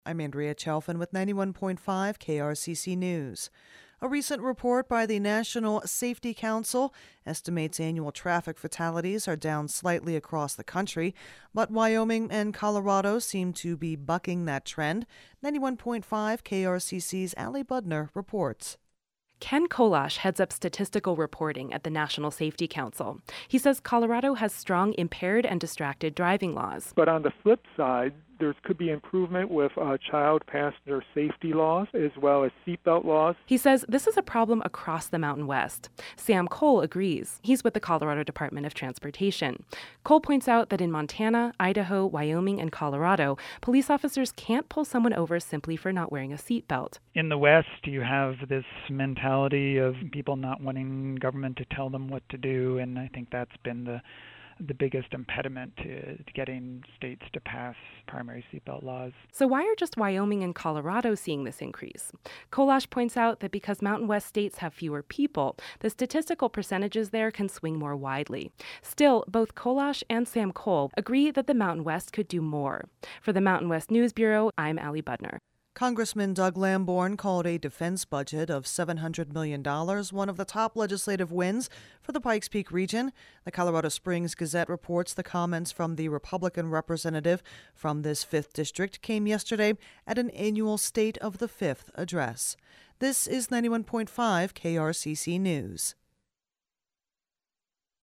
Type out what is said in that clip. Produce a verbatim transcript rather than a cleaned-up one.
I'm Andrea Chalfin with ninety-one point five K R C C News. A recent report by the National Safety Council estimates annual traffic fatalities are down slightly across the country, but Wyoming and Colorado seem to be bucking that trend. ninety-one point five K R C C's Allie Budner reports. Ken Kolash heads up statistical reporting at the National Safety Council. He says Colorado has strong impaired and distracted driving laws. But on the flip side, there could be improvement with uh, child passenger safety laws as well as seatbelt laws. He says this is a problem across the Mountain West. Sam Cole agrees. He's with the Colorado Department of Transportation. Cole points out that in Montana, Idaho, Wyoming, and Colorado, police officers can't pull someone over simply for not wearing a seatbelt. In the West, you have this mentality of people not wanting government to tell them what to do, and I think that's been the the biggest impediment to, to getting states to pass primary seatbelt laws. So why are just Wyoming and Colorado seeing this increase? Kolash points out that because Mountain West states have fewer people, the statistical percentages there can swing more widely. Still, both Kolash and Sam Cole agree that the Mountain West could do more. For the Mountain West News Bureau, I'm Allie Budner. Congressman Doug Lamborn called a defense budget of seven hundred million dollars one of the top legislative wins for the Pikes Peak region. The Colorado Springs Gazette reports the comments from the Republican representative from this fifth district came yesterday at an annual State of the Fifth address. This is ninety-one point five K R C C News.